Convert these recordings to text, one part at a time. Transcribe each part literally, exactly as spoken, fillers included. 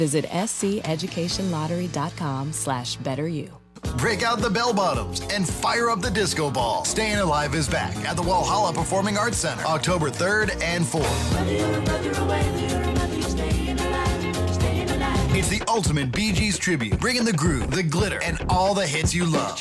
Visit sceducationlottery.com slash better you. Break out the bell bottoms and fire up the disco ball. Staying Alive is back at the Walhalla Performing Arts Center, October third and fourth. It's the ultimate Bee Gees tribute, bringing the groove, the glitter, and all the hits you love.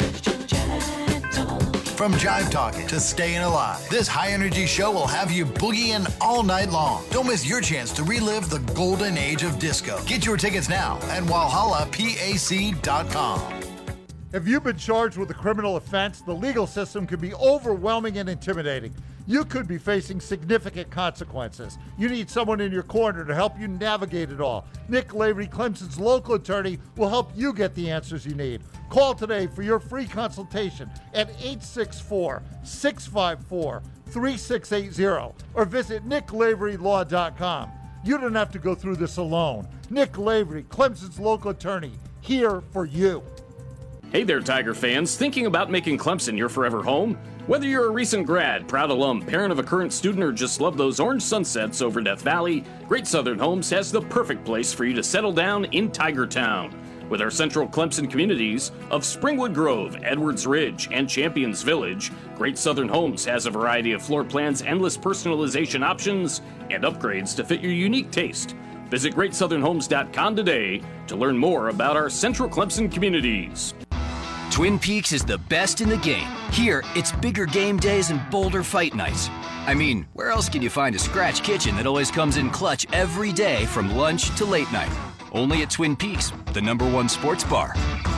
From Jive Talkin' to Stayin' Alive, this high-energy show will have you boogieing all night long. Don't miss your chance to relive the golden age of disco. Get your tickets now at walhalla pac dot com. If you've been charged with a criminal offense, the legal system can be overwhelming and intimidating. You could be facing significant consequences. You need someone in your corner to help you navigate it all. Nick Lavery, Clemson's local attorney, will help you get the answers you need. Call today for your free consultation at eight six four, six five four, three six eight zero or visit nick lavery law dot com. You don't have to go through this alone. Nick Lavery, Clemson's local attorney, here for you. Hey there, Tiger fans. Thinking about making Clemson your forever home? Whether you're a recent grad, proud alum, parent of a current student, or just love those orange sunsets over Death Valley, Great Southern Homes has the perfect place for you to settle down in Tiger Town. With our central Clemson communities of Springwood Grove, Edwards Ridge, and Champions Village, Great Southern Homes has a variety of floor plans, endless personalization options, and upgrades to fit your unique taste. Visit great southern homes dot com today to learn more about our central Clemson communities. Twin Peaks is the best in the game. Here, it's bigger game days and bolder fight nights. I mean, where else can you find a scratch kitchen that always comes in clutch every day from lunch to late night? Only at Twin Peaks, the number one sports bar.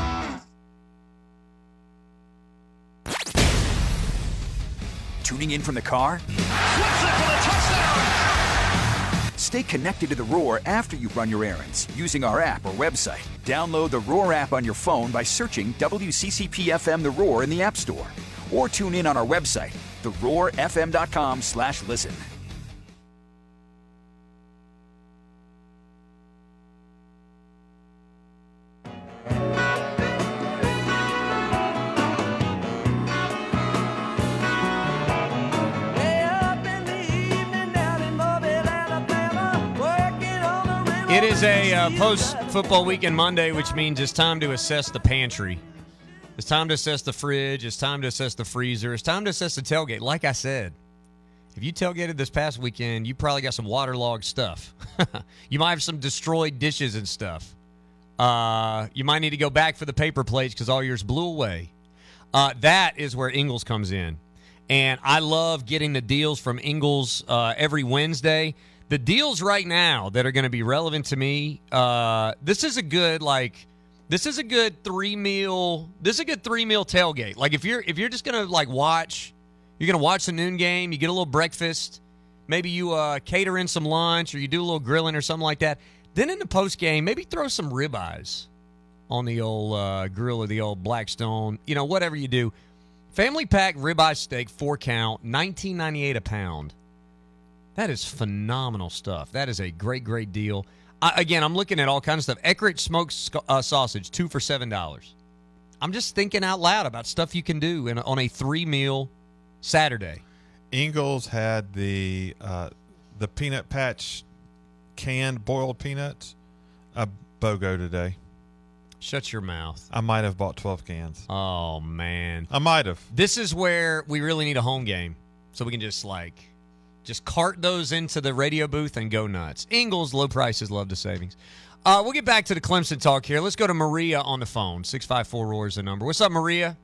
Tuning in from the car? Stay connected to The Roar after you run your errands using our app or website. Download the Roar app on your phone by searching W C C P F M The Roar in the App Store. Or tune in on our website, the roar f m dot com slash listen. It is a uh, post-football weekend Monday, which means it's time to assess the pantry. It's time to assess the fridge. It's time to assess the freezer. It's time to assess the tailgate. Like I said, if you tailgated this past weekend, you probably got some waterlogged stuff. You might have some destroyed dishes and stuff. Uh, you might need to go back for the paper plates because all yours blew away. Uh, that is where Ingles comes in. And I love getting the deals from Ingles uh, every Wednesday. The deals right now that are going to be relevant to me, uh, this is a good, like, this is a good three meal, this is a good three meal tailgate. Like, if you're if you're just going to, like, watch, you're going to watch the noon game, you get a little breakfast, maybe you uh, cater in some lunch or you do a little grilling or something like that. Then in the post game, maybe throw some ribeyes on the old uh, grill or the old Blackstone, you know, whatever you do. Family pack ribeye steak, four count, nineteen ninety-eight a pound. That is phenomenal stuff. That is a great, great deal. I, again, I'm looking at all kinds of stuff. Eckrich smoked sc- uh, sausage, two for seven dollars. I'm just thinking out loud about stuff you can do in, on a three-meal Saturday. Ingles had the uh, the peanut patch canned boiled peanuts, a BOGO today. Shut your mouth. I might have bought twelve cans. Oh, man. I might have. This is where we really need a home game so we can just, like... Just cart those into the radio booth and go nuts. Ingles, low prices, love the savings. Uh, we'll get back to the Clemson talk here. Let's go to Maria on the phone. six five four R O A R is the number. What's up, Maria?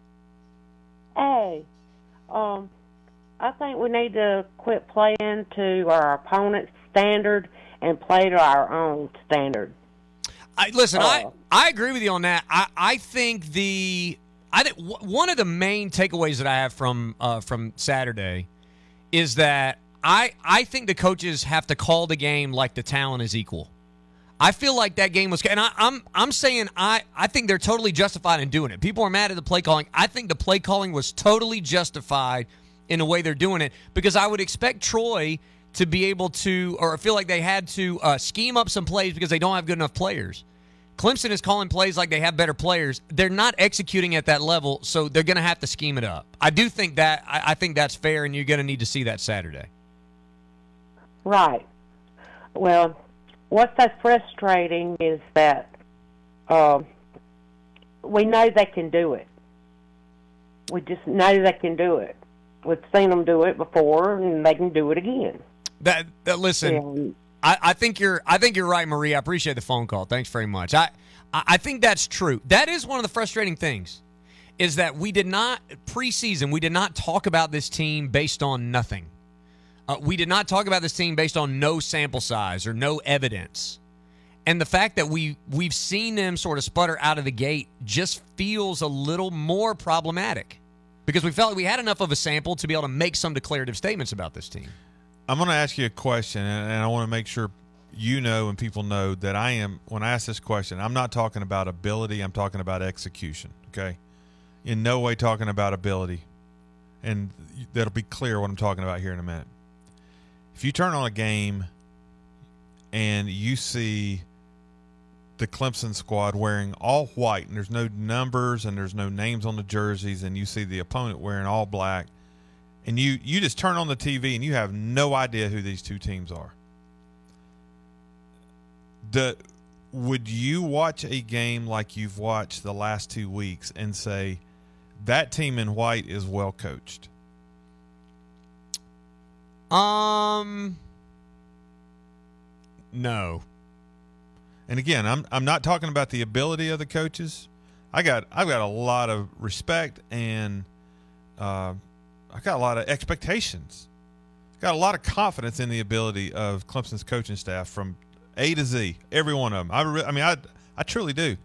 Hey, um, I think we need to quit playing to our opponent's standard and play to our own standard. I, listen, uh, I, I agree with you on that. I, I think the I think w- one of the main takeaways that I have from uh, from Saturday is that I, I think the coaches have to call the game like the talent is equal. I feel like that game was, and I, I'm I'm saying I, I think they're totally justified in doing it. People are mad at the play calling. I think the play calling was totally justified in the way they're doing it because I would expect Troy to be able to, or feel like they had to uh, scheme up some plays because they don't have good enough players. Clemson is calling plays like they have better players. They're not executing at that level, so they're going to have to scheme it up. I do think that I, I think that's fair, and you're going to need to see that Saturday. Right. Well, what's so frustrating is that uh, we know they can do it. We just know they can do it. We've seen them do it before, and they can do it again. That, that listen, And, I, I think you're I think you're right, Marie. I appreciate the phone call. Thanks very much. I I think that's true. That is one of the frustrating things, is that we did not preseason. We did not talk about this team based on nothing. Uh, we did not talk about this team based on no sample size or no evidence. And the fact that we we've seen them sort of sputter out of the gate just feels a little more problematic, because we felt like we had enough of a sample to be able to make some declarative statements about this team. I'm going to ask you a question, and I want to make sure you know and people know that I am, when I ask this question, I'm not talking about ability. I'm talking about execution, okay? In no way talking about ability. And that'll be clear what I'm talking about here in a minute. If you turn on a game and you see the Clemson squad wearing all white, and there's no numbers and there's no names on the jerseys, and you see the opponent wearing all black, and you, you just turn on the T V and you have no idea who these two teams are. The, would you watch a game like you've watched the last two weeks and say, that team in white is well coached? Um, no. And again, I'm I'm not talking about the ability of the coaches. I got I've got a lot of respect and uh, I got a lot of expectations. Got a lot of confidence in the ability of Clemson's coaching staff from A to Z, every one of them. I, re- I mean, I I truly do.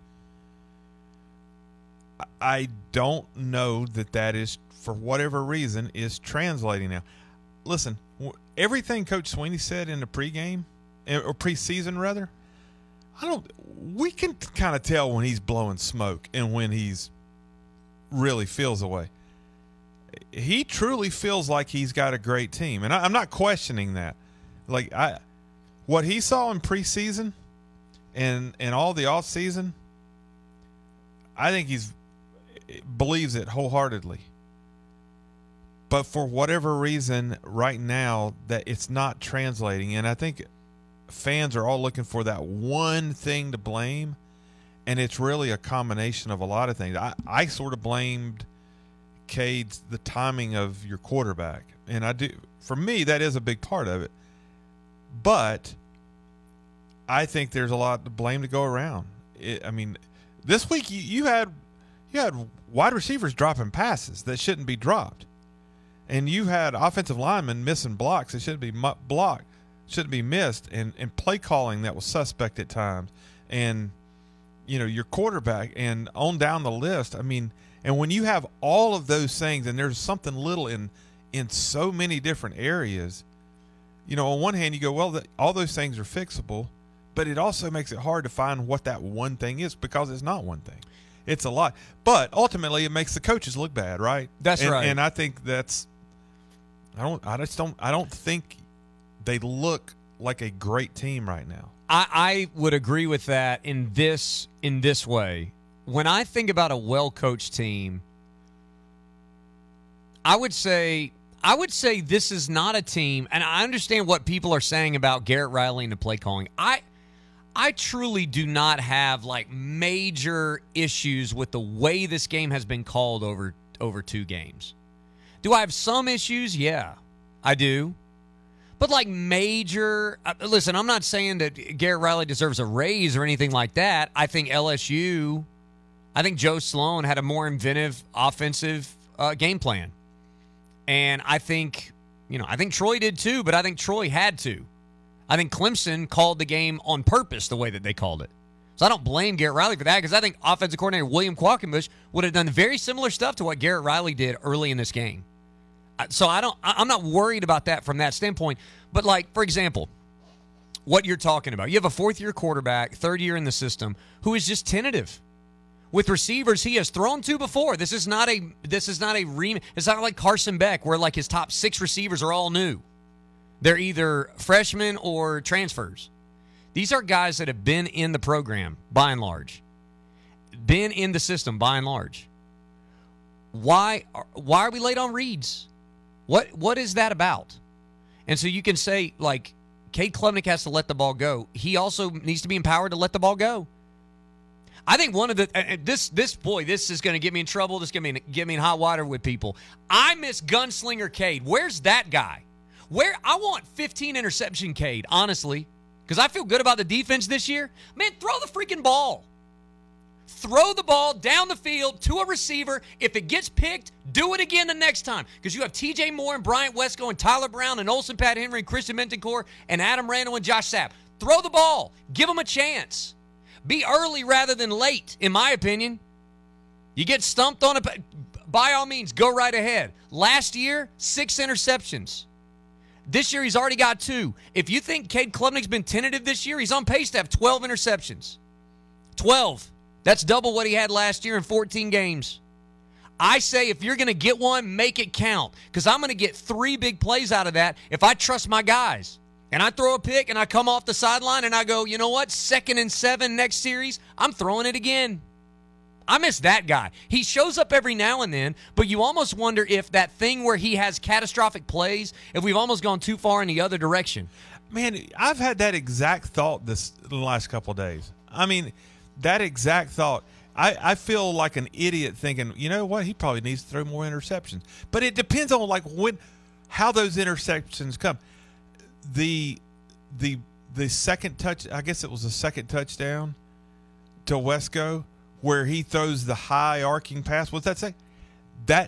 I, I don't know that that is, for whatever reason, is translating now. Listen, w- everything Coach Sweeney said in the pregame, or preseason rather, I don't. We can kind of tell when he's blowing smoke and when he's really feels away. He truly feels like he's got a great team, and I, I'm not questioning that. Like I, what he saw in preseason, and and all the off season, I think he's believes it wholeheartedly. But for whatever reason, right now, that it's not translating, and I think fans are all looking for that one thing to blame, and it's really a combination of a lot of things. I, I sort of blamed Cade's the timing of your quarterback, and I do. For me, that is a big part of it. But I think there's a lot to blame to go around. It, I mean, this week you, you had you had wide receivers dropping passes that shouldn't be dropped, and you had offensive linemen missing blocks that shouldn't be mu- blocked. Shouldn't be missed, and, and play calling that was suspect at times, and you know your quarterback, and on down the list. I mean, and when you have all of those things, and there's something little in in so many different areas, you know, on one hand you go, well, the, all those things are fixable, but it also makes it hard to find what that one thing is, because it's not one thing, it's a lot. But ultimately, it makes the coaches look bad, right? That's and, right. And I think that's, I don't, I just don't, I don't think they look like a great team right now. I, I would agree with that in this in this way. When I think about a well-coached team, I would say I would say this is not a team, and I understand what people are saying about Garrett Riley and the play calling. I I truly do not have like major issues with the way this game has been called over over two games. Do I have some issues? Yeah, I do. But like major, uh, listen, I'm not saying that Garrett Riley deserves a raise or anything like that. I think L S U, I think Joe Sloan had a more inventive offensive uh, game plan. And I think, you know, I think Troy did too, but I think Troy had to. I think Clemson called the game on purpose the way that they called it. So I don't blame Garrett Riley for that, because I think offensive coordinator William Qualkenbush would have done very similar stuff to what Garrett Riley did early in this game. So I don't, I'm not worried about that from that standpoint. But like, for example, what you're talking about, you have a fourth year quarterback, third year in the system, who is just tentative with receivers he has thrown to before. This is not a, this is not a re, it's not like Carson Beck, where like his top six receivers are all new. They're either freshmen or transfers. These are guys that have been in the program by and large, been in the system by and large. Why, why are we late on reads? What what is that about? And so you can say, like, Cade Klubnik has to let the ball go. He also needs to be empowered to let the ball go. I think one of the uh, this this boy this is going to get me in trouble. This get me get me in hot water with people. I miss Gunslinger Cade. Where's that guy? Where I want fifteen interception Cade, honestly, because I feel good about the defense this year. Man, throw the freaking ball. Throw the ball down the field to a receiver. If it gets picked, do it again the next time. Because you have T J Moore and Bryant Wesco and Tyler Brown and Olsen Pat Henry and Christian Bentoncourt and Adam Randall and Josh Sapp. Throw the ball. Give them a chance. Be early rather than late, in my opinion. You get stumped on it, by all means, go right ahead. Last year, six interceptions. This year, he's already got two. If you think Cade Klubnik's been tentative this year, he's on pace to have twelve interceptions. twelve. That's double what he had last year in fourteen games. I say if you're going to get one, make it count, because I'm going to get three big plays out of that if I trust my guys. And I throw a pick and I come off the sideline and I go, you know what, second and seven next series, I'm throwing it again. I miss that guy. He shows up every now and then, but you almost wonder if that thing where he has catastrophic plays, if we've almost gone too far in the other direction. Man, I've had that exact thought this the last couple of days. I mean, that exact thought. I, I feel like an idiot thinking, you know what, he probably needs to throw more interceptions. But it depends on like when, how those interceptions come. The the the second touch, I guess it was the second touchdown to Wesco, where he throws the high arcing pass. What's that say? That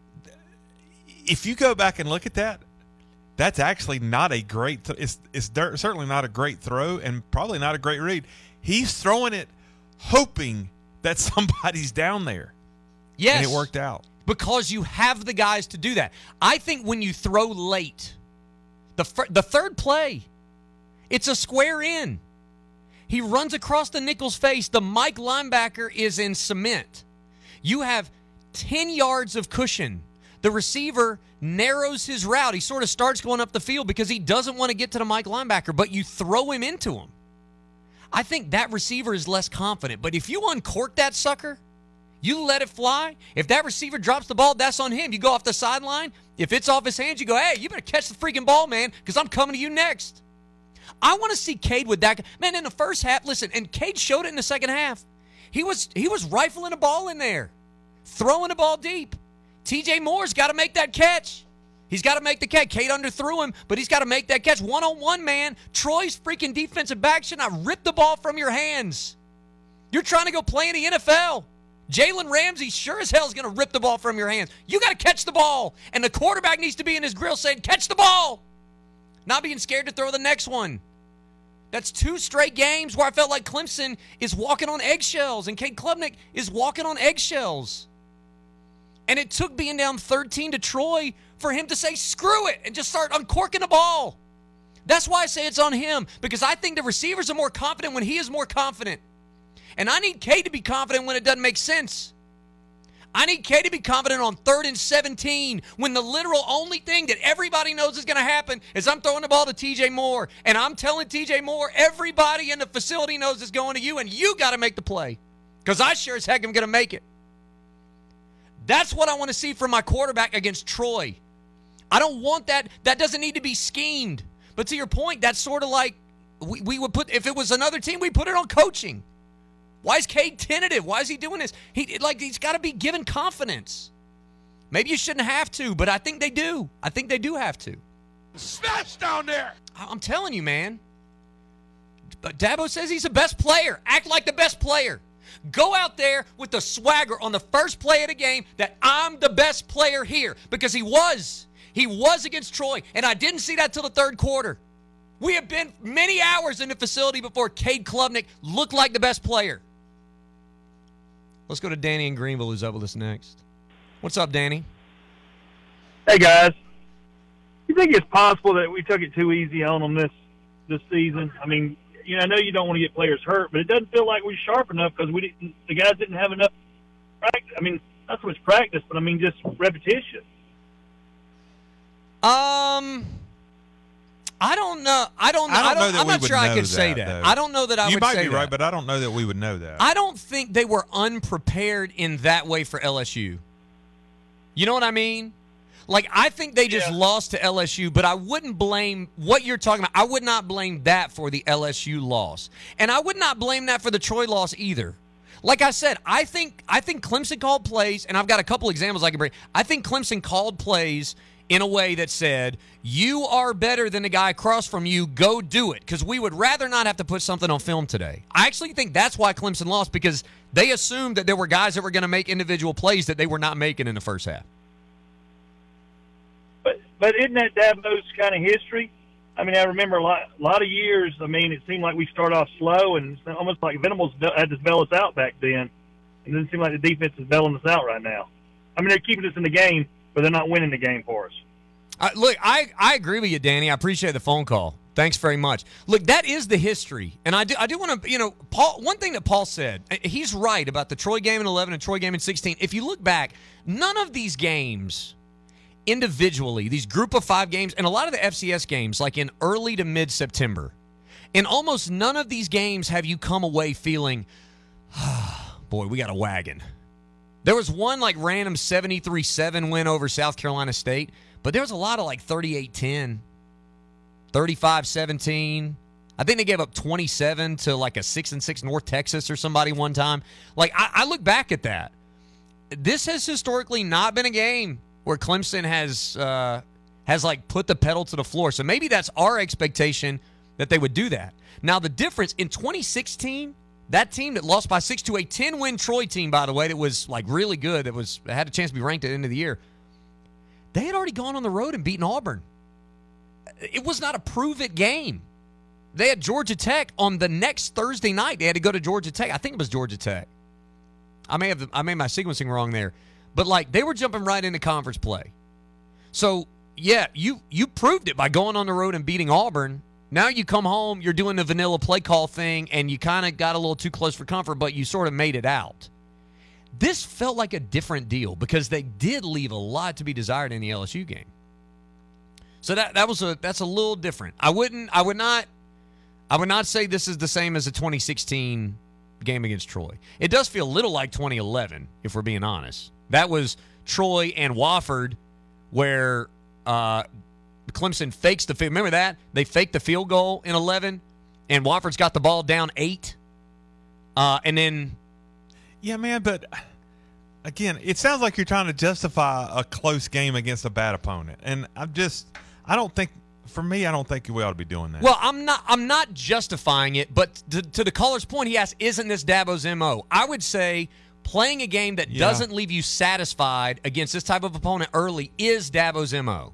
if you go back and look at that, that's actually not a great. Th- it's it's der- certainly not a great throw, and probably not a great read. He's throwing it, hoping that somebody's down there. Yes, and it worked out because you have the guys to do that. I think when you throw late, the fir- the third play, it's a square in. He runs across the nickel's face. The Mike linebacker is in cement. You have ten yards of cushion. The receiver narrows his route. He sort of starts going up the field because he doesn't want to get to the Mike linebacker, but you throw him into him. I think that receiver is less confident. But if you uncork that sucker, you let it fly. If that receiver drops the ball, that's on him. You go off the sideline. If it's off his hands, you go, hey, you better catch the freaking ball, man, because I'm coming to you next. I want to see Cade with that. Man, in the first half, listen, and Cade showed it in the second half. He was he was rifling a ball in there, throwing the ball deep. T J Moore's got to make that catch. He's got to make the catch. Cade underthrew him, but he's got to make that catch. One-on-one, man. Troy's freaking defensive back should not rip the ball from your hands. You're trying to go play in the N F L. Jalen Ramsey sure as hell is going to rip the ball from your hands. You got to catch the ball, and the quarterback needs to be in his grill saying, catch the ball, not being scared to throw the next one. That's two straight games where I felt like Clemson is walking on eggshells and Cade Klubnik is walking on eggshells. And it took being down thirteen to Troy for him to say, screw it, and just start uncorking the ball. That's why I say it's on him, because I think the receivers are more confident when he is more confident. And I need Cade to be confident when it doesn't make sense. I need Cade to be confident on third and seventeen when the literal only thing that everybody knows is going to happen is I'm throwing the ball to T J Moore, and I'm telling T J Moore, everybody in the facility knows it's going to you, and you got to make the play, because I sure as heck am going to make it. That's what I want to see from my quarterback against Troy. I don't want that. That doesn't need to be schemed. But to your point, that's sort of like we, we would put, if it was another team, we'd put it on coaching. Why is Cade tentative? Why is he doing this? He like he's got to be given confidence. Maybe you shouldn't have to, but I think they do. I think they do have to. Smash down there! I'm telling you, man. But Dabo says he's the best player. Act like the best player. Go out there with the swagger on the first play of the game that I'm the best player here, because he was. He was against Troy, and I didn't see that till the third quarter. We have been many hours in the facility before Cade Klubnik looked like the best player. Let's go to Danny in Greenville, who's up with us next. What's up, Danny? Hey, guys. You think it's possible that we took it too easy on them this this season? I mean, you know, I know you don't want to get players hurt, but it doesn't feel like we're sharp enough because we didn't. The guys didn't have enough practice. I mean, not so much practice, but I mean just repetition. Um, I don't know. I don't. I don't I don't know that I'm we not would sure I know could say that, that. though. I don't know that I you would might say be right, that. but I don't know that we would know that. I don't think they were unprepared in that way for L S U. You know what I mean? Like, I think they just Yeah. lost to L S U, but I wouldn't blame what you're talking about. I would not blame that for the L S U loss. And I would not blame that for the Troy loss either. Like I said, I think I think Clemson called plays, and I've got a couple examples I can bring. I think Clemson called plays in a way that said, you are better than the guy across from you, go do it, because we would rather not have to put something on film today. I actually think that's why Clemson lost, because they assumed that there were guys that were going to make individual plays that they were not making in the first half. But but isn't that Dabo's kind of history? I mean, I remember a lot, a lot of years, I mean, it seemed like we started off slow, and it's almost like Venables had to bail us out back then. It doesn't seem like the defense is bailing us out right now. I mean, they're keeping us in the game, but they're not winning the game for us. Uh, look, I, I agree with you, Danny. I appreciate the phone call. Thanks very much. Look, that is the history. And I do I do want to, you know, Paul. One thing that Paul said, he's right about the Troy game in eleven and Troy game in sixteen. If you look back, none of these games individually, these group of five games, and a lot of the F C S games, like in early to mid-September, in almost none of these games have you come away feeling, oh, boy, we got a wagon. There was one like random seventy-three seven win over South Carolina State, but there was a lot of like thirty-eight ten, thirty-five seventeen. I think they gave up twenty-seven to like a six and six North Texas or somebody one time. Like, I, I look back at that. This has historically not been a game where Clemson has uh, has like put the pedal to the floor. So maybe that's our expectation that they would do that. Now, the difference in twenty sixteen, that team that lost by six to a ten-win Troy team, by the way, that was like really good, that was that had a chance to be ranked at the end of the year, they had already gone on the road and beaten Auburn. It was not a prove-it game. They had Georgia Tech on the next Thursday night. They had to go to Georgia Tech. I think it was Georgia Tech. I may have I made my sequencing wrong there. But, like, they were jumping right into conference play. So, yeah, you you proved it by going on the road and beating Auburn. Now you come home, you're doing the vanilla play call thing, and you kind of got a little too close for comfort, but you sort of made it out. This felt like a different deal because they did leave a lot to be desired in the L S U game. So that that was a that's a little different. I wouldn't I would not I would not say this is the same as the twenty sixteen game against Troy. It does feel a little like twenty eleven, if we're being honest. That was Troy and Wofford, where uh, Clemson fakes the field. Remember that? They faked the field goal in eleven, and Wofford's got the ball down eight. Uh, and then... Yeah, man, but again, it sounds like you're trying to justify a close game against a bad opponent. And I'm just... I don't think... For me, I don't think we ought to be doing that. Well, I'm not I'm not justifying it, but to, to the caller's point, he asked, isn't this Dabo's M O? I would say... Playing a game that Yeah. doesn't leave you satisfied against this type of opponent early is Dabo's M O.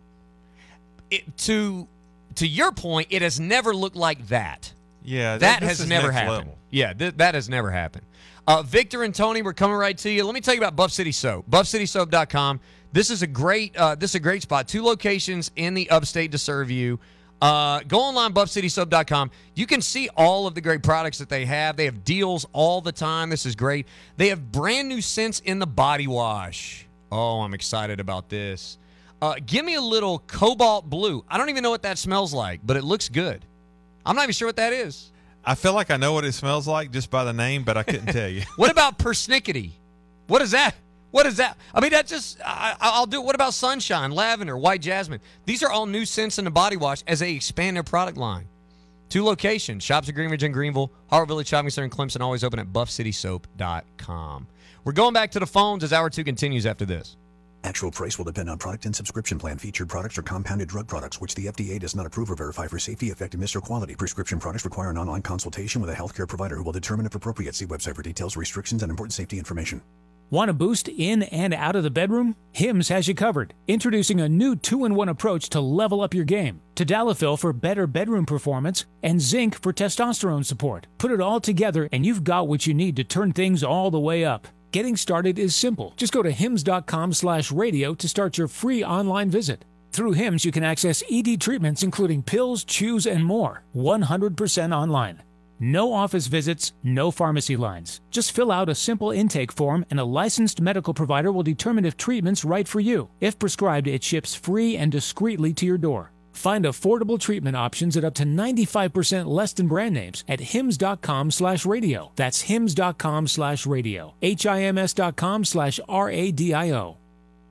It, to to your point, it has never looked like that. Yeah, that this has is never next happened. level. Yeah, th- that has never happened. Uh, Victor and Tony, we're coming right to you. Let me tell you about Buff City Soap. buff city soap dot com. This is a great uh, this is a great spot. Two locations in the upstate to serve you. Uh, go online, buff city soap dot com. You can see all of the great products that they have. They have deals all the time. This is great. They have brand new scents in the body wash. Oh, I'm excited about this. Uh, give me a little cobalt blue. I don't even know what that smells like, but it looks good. I'm not even sure what that is. I feel like I know what it smells like just by the name, but I couldn't tell you. What about persnickety? What is that? What is that? I mean, that just, I, I'll do it. What about sunshine, lavender, white jasmine? These are all new scents in the body wash as they expand their product line. Two locations, shops at Greenridge and Greenville, Harvard Village Shopping Center in Clemson, always open at buff city soap dot com. We're going back to the phones as hour two continues after this. Actual price will depend on product and subscription plan. Featured products are compounded drug products, which the F D A does not approve or verify for safety, effectiveness, or quality. Prescription products require an online consultation with a healthcare provider who will determine if appropriate. See website for details, restrictions, and important safety information. Want a boost in and out of the bedroom? Hims has you covered. Introducing a new two in one approach to level up your game. Tadalafil for better bedroom performance and zinc for testosterone support. Put it all together and you've got what you need to turn things all the way up. Getting started is simple. Just go to hims dot com slash radio to start your free online visit. Through Hims, you can access E D treatments including pills, chews, and more. one hundred percent online. No office visits, no pharmacy lines. Just fill out a simple intake form and a licensed medical provider will determine if treatment's right for you. If prescribed, it ships free and discreetly to your door. Find affordable treatment options at up to ninety-five percent less than brand names at hims dot com slash radio. That's hims dot com slash radio. H I M S dot com slash R A D I O.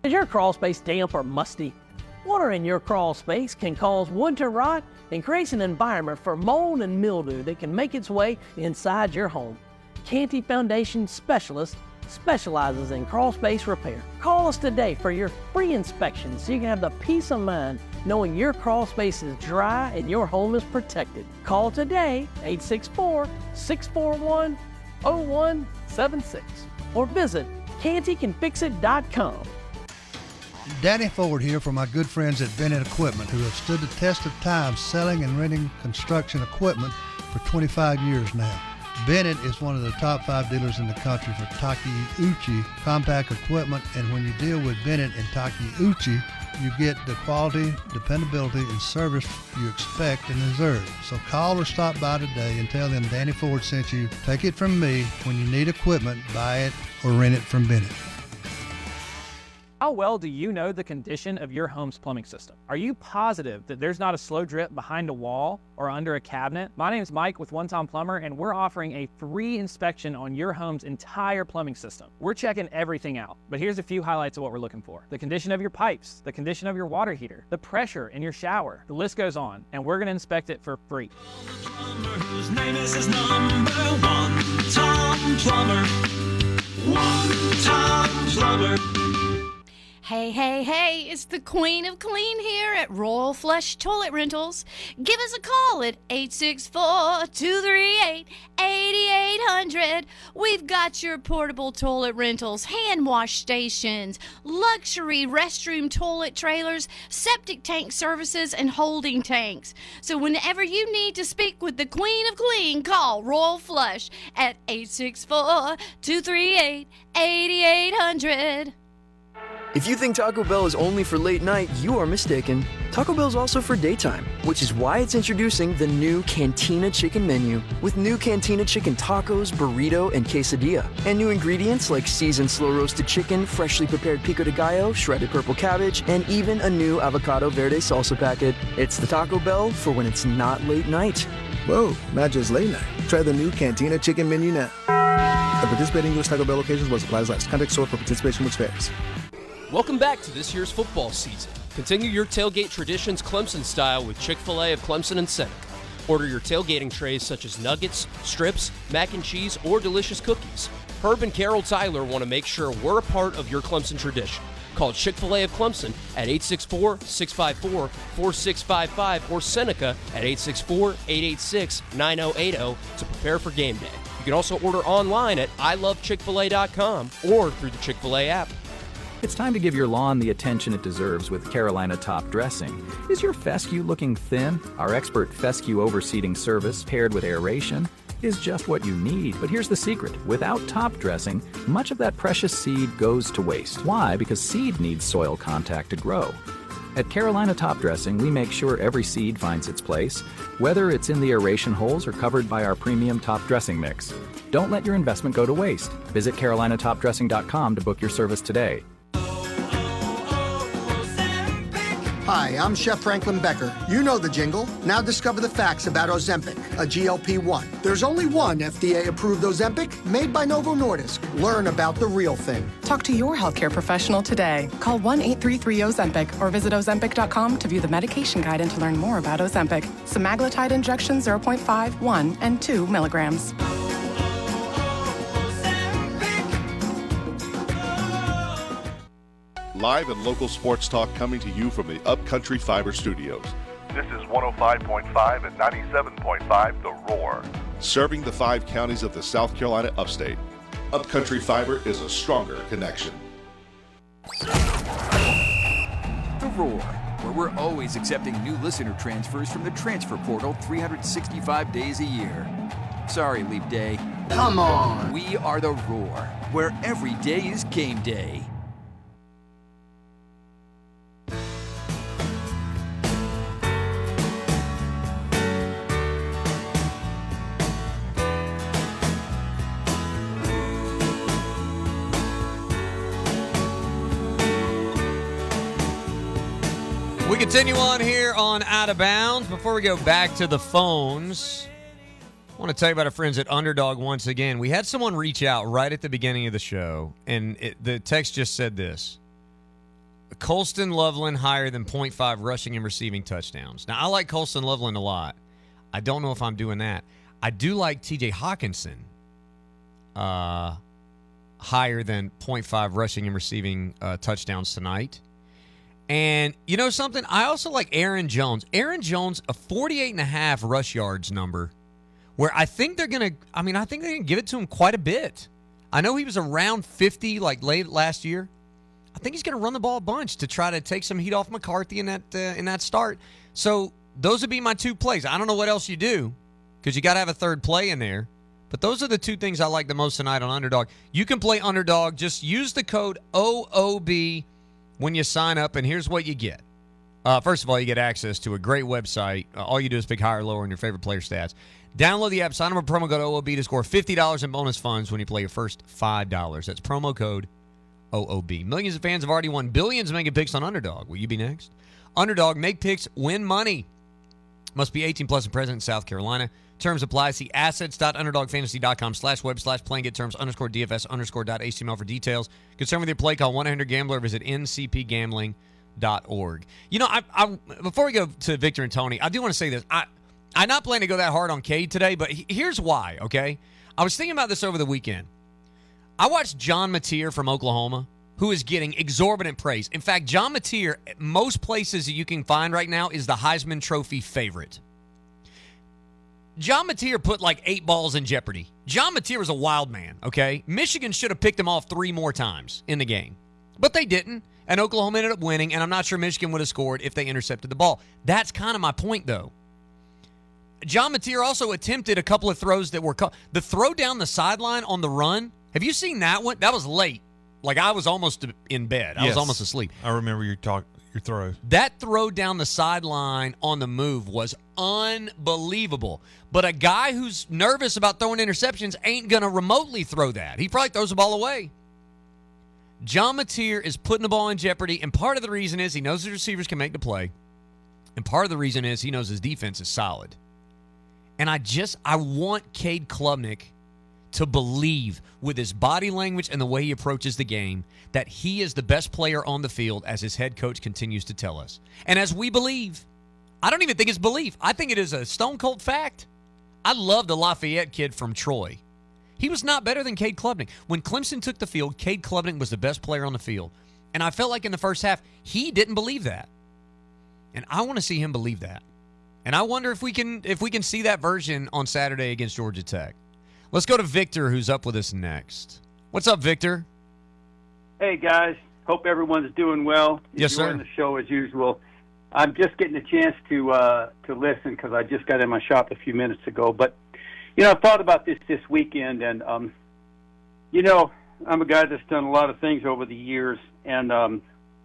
Is your crawl space damp or musty? Water in your crawl space can cause wood to rot and creates an environment for mold and mildew that can make its way inside your home. Canty Foundation Specialist specializes in crawl space repair. Call us today for your free inspection so you can have the peace of mind knowing your crawl space is dry and your home is protected. Call today, eight six four, six four one, zero one seven six, or visit canty can fix it dot com. Danny Ford here for my good friends at Bennett Equipment, who have stood the test of time selling and renting construction equipment for twenty-five years now. Bennett is one of the top five dealers in the country for Takeuchi compact equipment, and when you deal with Bennett and Takeuchi, you get the quality, dependability, and service you expect and deserve. So call or stop by today and tell them Danny Ford sent you. Take it from me. When you need equipment, buy it or rent it from Bennett. How well do you know the condition of your home's plumbing system? Are you positive that there's not a slow drip behind a wall or under a cabinet? My name is Mike with One Tom Plumber, and we're offering a free inspection on your home's entire plumbing system. We're checking everything out, but here's a few highlights of what we're looking for. The condition of your pipes, the condition of your water heater, the pressure in your shower. The list goes on, and we're going to inspect it for free. Whose name is his number one, Tom Plumber. One Tom Plumber. Hey, hey, hey, it's the Queen of Clean here at Royal Flush Toilet Rentals. Give us a call at eight six four, two three eight, eight eight zero zero. We've got your portable toilet rentals, hand wash stations, luxury restroom toilet trailers, septic tank services, and holding tanks. So whenever you need to speak with the Queen of Clean, call Royal Flush at eight six four, two three eight, eight eight zero zero. If you think Taco Bell is only for late night, you are mistaken. Taco Bell is also for daytime, which is why it's introducing the new Cantina Chicken menu with new Cantina Chicken tacos, burrito, and quesadilla. And new ingredients like seasoned slow-roasted chicken, freshly prepared pico de gallo, shredded purple cabbage, and even a new avocado verde salsa packet. It's the Taco Bell for when it's not late night. Whoa, not just late night. Try the new Cantina Chicken menu now. At participating U S Taco Bell locations was supplies last. Contact store for participation which varies. Welcome back to this year's football season. Continue your tailgate traditions Clemson style with Chick-fil-A of Clemson and Seneca. Order your tailgating trays such as nuggets, strips, mac and cheese, or delicious cookies. Herb and Carol Tyler want to make sure we're a part of your Clemson tradition. Call Chick-fil-A of Clemson at eight six four, six five four, four six five five or Seneca at eight six four, eight eight six, nine zero eight zero to prepare for game day. You can also order online at I love chick fil a dot com or through the Chick-fil-A app. It's time to give your lawn the attention it deserves with Carolina Top Dressing. Is your fescue looking thin? Our expert fescue overseeding service paired with aeration is just what you need. But here's the secret. Without top dressing, much of that precious seed goes to waste. Why? Because seed needs soil contact to grow. At Carolina Top Dressing, we make sure every seed finds its place, whether it's in the aeration holes or covered by our premium top dressing mix. Don't let your investment go to waste. Visit carolina top dressing dot com to book your service today. Hi, I'm Chef Franklin Becker. You know the jingle. Now discover the facts about Ozempic, a G L P one. There's only one F D A-approved Ozempic made by Novo Nordisk. Learn about the real thing. Talk to your healthcare professional today. Call one eight three three Ozempic or visit ozempic dot com to view the medication guide and to learn more about Ozempic. Semaglutide injection zero point five, one, and two milligrams. Live and local sports talk coming to you from the Upcountry Fiber Studios. This is one oh five point five and ninety-seven point five The Roar. Serving the five counties of the South Carolina upstate. Upcountry Fiber is a stronger connection. The Roar, where we're always accepting new listener transfers from the transfer portal three hundred sixty-five days a year. Sorry, Leap Day. Come on. We are The Roar, where every day is game day. We continue on here on Out of Bounds. Before we go back to the phones, I want to tell you about our friends at Underdog once again. We had someone reach out right at the beginning of the show, and it, the text just said this. Colston Loveland higher than point five rushing and receiving touchdowns. Now, I like Colston Loveland a lot. I don't know if I'm doing that. I do like T J Hawkinson uh, higher than point five rushing and receiving uh, touchdowns tonight. And you know something? I also like Aaron Jones. Aaron Jones, a forty-eight and a half rush yards number, where I think they're going to, I mean, I think they're going to give it to him quite a bit. I know he was around fifty like late last year. I think he's going to run the ball a bunch to try to take some heat off McCarthy in that uh, in that start. So those would be my two plays. I don't know what else you do because you got to have a third play in there. But those are the two things I like the most tonight on Underdog. You can play Underdog. Just use the code O O B when you sign up, and here's what you get. Uh, first of all, you get access to a great website. Uh, all you do is pick higher or lower in your favorite player stats. Download the app, sign up with promo code O O B to score fifty dollars in bonus funds when you play your first five dollars. That's promo code O O B. Millions of fans have already won billions making picks on Underdog. Will you be next? Underdog, make picks, win money. Must be eighteen plus and present in South Carolina. Terms apply. See assets.underdogfantasy.com slash web slash playing get terms underscore DFS underscore dot HTML for details. Concerned with your play, call one eight hundred gambler. Visit N C P gambling dot org. You know, I, I, before we go to Victor and Tony, I do want to say this. I, I'm not planning to go that hard on Cade today, but he, here's why, okay? I was thinking about this over the weekend. I watched John Mateer from Oklahoma, who is getting exorbitant praise. In fact, John Mateer, at most places that you can find right now, is the Heisman Trophy favorite. John Mateer put like eight balls in jeopardy. John Mateer was a wild man, okay? Michigan should have picked him off three more times in the game. But they didn't, and Oklahoma ended up winning, and I'm not sure Michigan would have scored if they intercepted the ball. That's kind of my point, though. John Mateer also attempted a couple of throws that were co- – the throw down the sideline on the run, have you seen that one? That was late. Like, I was almost in bed. I yes. was almost asleep. I remember your talk, your throw. That throw down the sideline on the move was unbelievable. But a guy who's nervous about throwing interceptions ain't going to remotely throw that. He probably throws the ball away. John Mateer is putting the ball in jeopardy, and part of the reason is he knows his receivers can make the play, and part of the reason is he knows his defense is solid. And I just, I want Cade Klubnik to believe with his body language and the way he approaches the game that he is the best player on the field, as his head coach continues to tell us. And as we believe, I don't even think it's belief. I think it is a stone-cold fact. I love the Lafayette kid from Troy. He was not better than Cade Klubnik. When Clemson took the field, Cade Klubnik was the best player on the field. And I felt like in the first half, he didn't believe that. And I want to see him believe that. And I wonder if we can if we can see that version on Saturday against Georgia Tech. Let's go to Victor, who's up with us next. What's up, Victor? Hey, guys. Hope everyone's doing well. Yes, sir. Enjoying the show as usual. I'm just getting a chance to uh, to listen because I just got in my shop a few minutes ago. But, you know, I thought about this this weekend, and, um, you know, I'm a guy that's done a lot of things over the years, and um,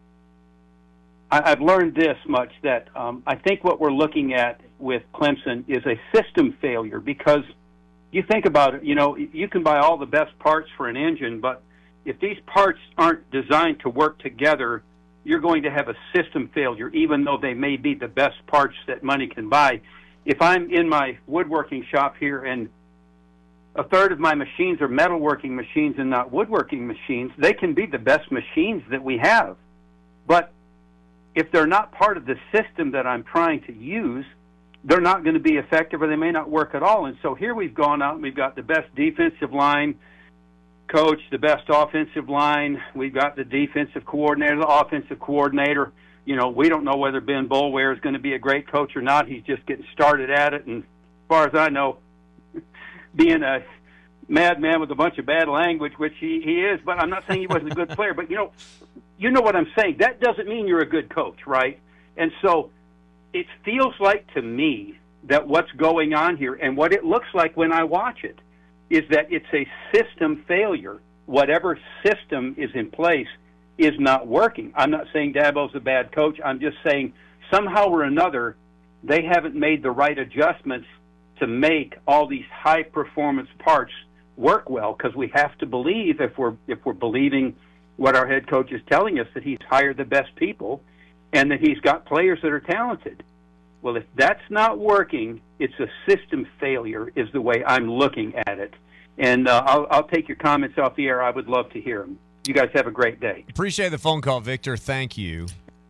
I, I've learned this much, that um, I think what we're looking at with Clemson is a system failure, because you think about it, you know, you can buy all the best parts for an engine, but if these parts aren't designed to work together, you're going to have a system failure, even though they may be the best parts that money can buy. If I'm in my woodworking shop here and a third of my machines are metalworking machines and not woodworking machines, they can be the best machines that we have. But if they're not part of the system that I'm trying to use, they're not going to be effective, or they may not work at all. And so here we've gone out and we've got the best defensive line coach, the best offensive line. We've got the defensive coordinator, the offensive coordinator. You know, we don't know whether Ben Boulware is going to be a great coach or not. He's just getting started at it. And as far as I know, being a madman with a bunch of bad language, which he, he is, but I'm not saying he wasn't a good player. But, you know, you know what I'm saying. That doesn't mean you're a good coach, right? And so it feels like to me that what's going on here, and what it looks like when I watch it, is that it's a system failure. Whatever system is in place is not working. I'm not saying Dabo's a bad coach. I'm just saying somehow or another they haven't made the right adjustments to make all these high-performance parts work well, because we have to believe, if we're if we're believing what our head coach is telling us, that he's hired the best people and that he's got players that are talented. Well, if that's not working, it's a system failure is the way I'm looking at it. And uh, I'll, I'll take your comments off the air. I would love to hear them. You guys have a great day. Appreciate the phone call, Victor. Thank you.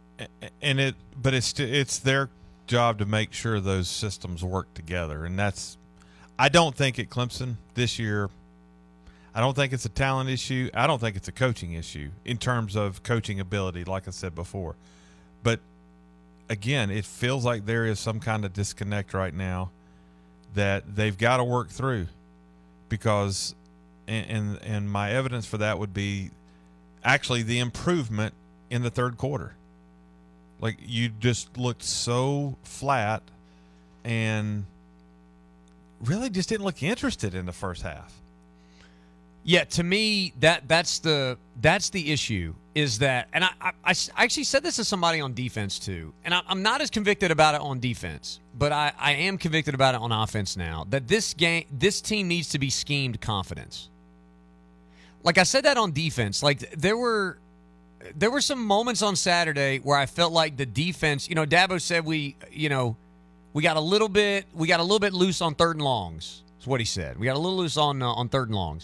And it, but it's it's their job to make sure those systems work together, and that's. I don't think at Clemson this year. I don't think it's a talent issue. I don't think it's a coaching issue in terms of coaching ability, like I said before. But again, it feels like there is some kind of disconnect right now that they've got to work through, because, and, and and my evidence for that would be actually the improvement in the third quarter. Like, you just looked so flat and really just didn't look interested in the first half. Yeah, to me, that that's the that's the issue, is that, and I, I, I actually said this to somebody on defense too, and I, I'm not as convicted about it on defense, but I, I am convicted about it on offense now, that this game, this team needs to be schemed confidence. Like I said that on defense, like there were there were some moments on Saturday where I felt like the defense, you know, Dabo said we, you know, we got a little bit we got a little bit loose on third and longs. Is what he said. We got a little loose on uh, on third and longs.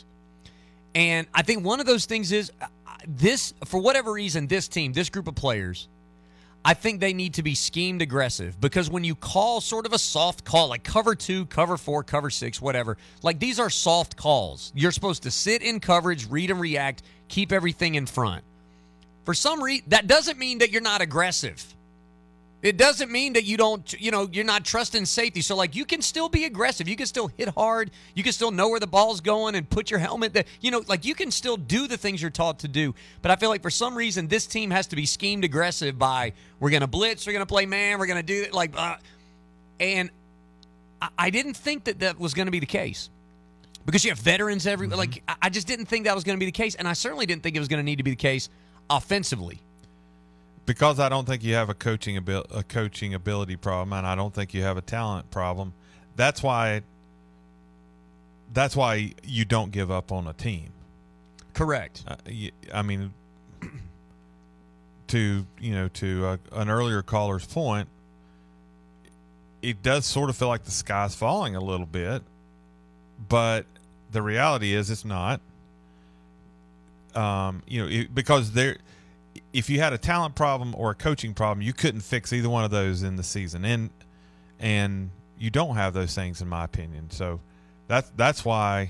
And I think one of those things is uh, this, for whatever reason, this team, this group of players, I think they need to be schemed aggressive, because when you call sort of a soft call, like cover two, cover four, cover six, whatever, like these are soft calls. You're supposed to sit in coverage, read and react, keep everything in front. For some reason, that doesn't mean that you're not aggressive. It doesn't mean that you don't, you know, you're not trusting safety. So, like, you can still be aggressive. You can still hit hard. You can still know where the ball's going and put your helmet there. You know, like, you can still do the things you're taught to do. But I feel like for some reason, this team has to be schemed aggressive by, we're going to blitz, we're going to play man, we're going to do it. Like, uh, and I, I didn't think that that was going to be the case. Because you have veterans everywhere. Mm-hmm. Like, I, I just didn't think that was going to be the case. And I certainly didn't think it was going to need to be the case offensively. Because I don't think you have a coaching abil- a coaching ability problem, and I don't think you have a talent problem. That's why. That's why you don't give up on a team. Correct. Uh, you, I mean, to you know, to uh, an earlier caller's point, it does sort of feel like the sky's falling a little bit, but the reality is it's not. Um, you know, it, because there. If you had a talent problem or a coaching problem, you couldn't fix either one of those in the season, and and you don't have those things, in my opinion. So that's that's why